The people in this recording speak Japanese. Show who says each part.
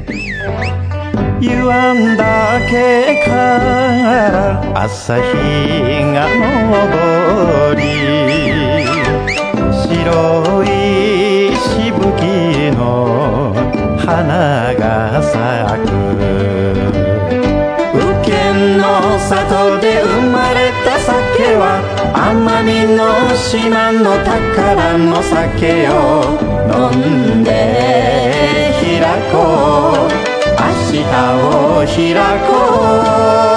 Speaker 1: 湯湾岳から朝日が昇り、白いしぶきの花が咲く。宇検の里で生まれた酒は奄美の島の宝の酒を飲んで開こう、明日を開こう。